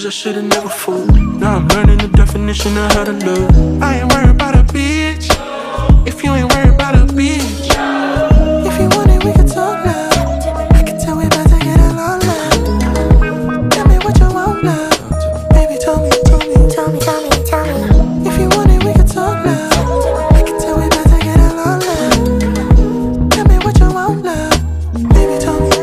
I should've never fooled. Now I'm learning the definition of how to love. I ain't worried about a bitch if you ain't worried about a bitch. If you want it, we can talk love. I can tell we about to get along, love. Tell me what you want, love. Baby, tell me. If you want it, we can talk love. I can tell we about to get along, love. Tell me what you want, love. Baby, tell me.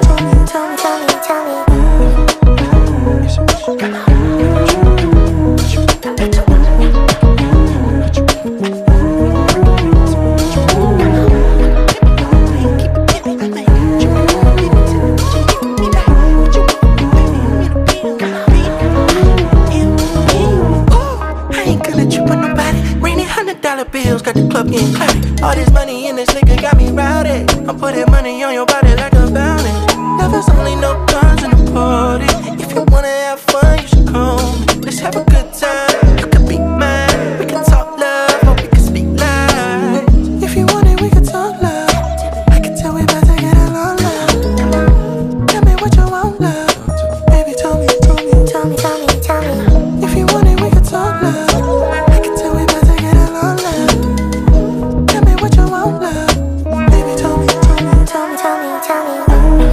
$100 bills, got the club getting cloudy. All this money in this nigga got me rowdy. I'm putting money on your body like a bounty. Lovers only, no guns in the party. If you wanna have fun, you should call me. Let's have a good time, you could be mine. We can talk love, or we can speak lies. If you want it, we can talk love. I can tell we about to get along, love. Tell me what you want, love. Baby, tell me. If you want it, we can talk love. Tell me what you want, love. Baby, tell me.